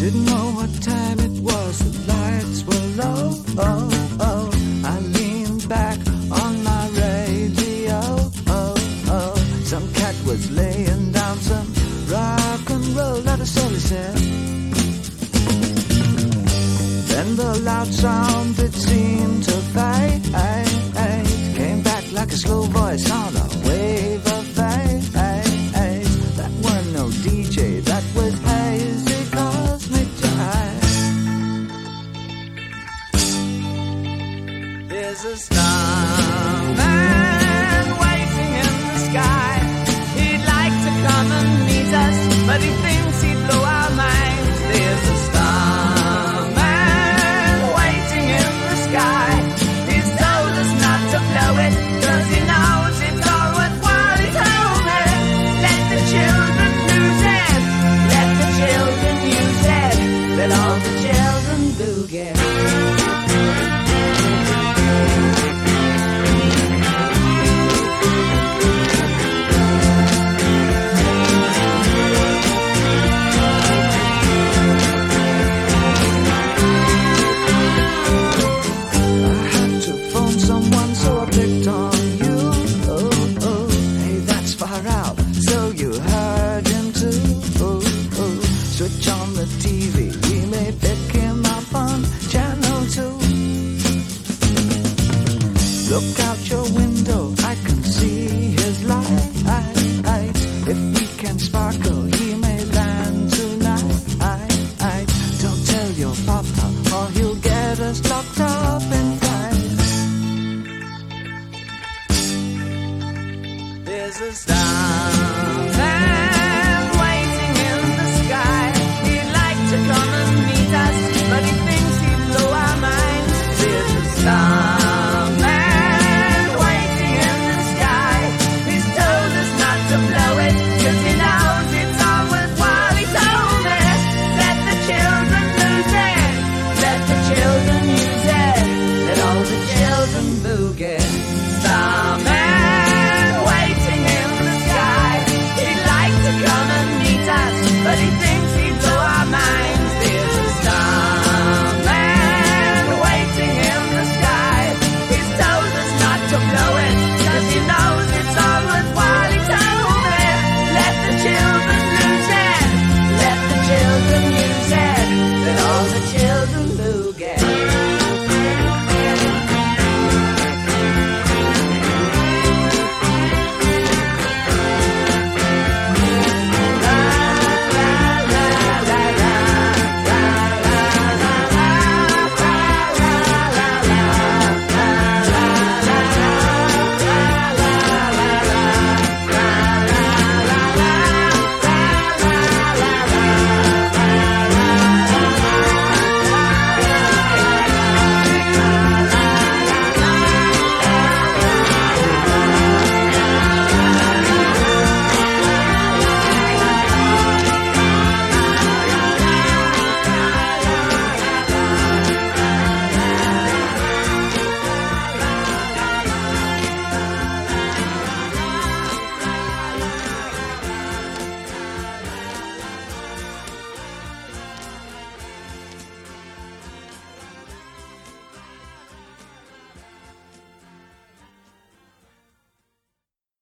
Didn't know what time it was, the lights were low. I leaned back on my radio. Some cat was laying down some rock and roll, that is all he said. Then the loud sound that seemed to fade came back like a slow voice on a wave of fate. That weren't no DJ, that was hazy cosmic jive. There's a starman waiting in the sky. He'd like to come and meet us, but he thinks he'd blow our minds. There's a starman waiting in the sky. He's told us not to blow it, 'cause he knows it's all worthwhile. He told me, let the children lose it, let the children use it, let all the children do get. Switch on the TV, we may pick him up on channel 2. Look out your window, I can see his light. If we can sparkle, he may land tonight. Don't tell your papa, or he'll get us locked up in fight. There's a star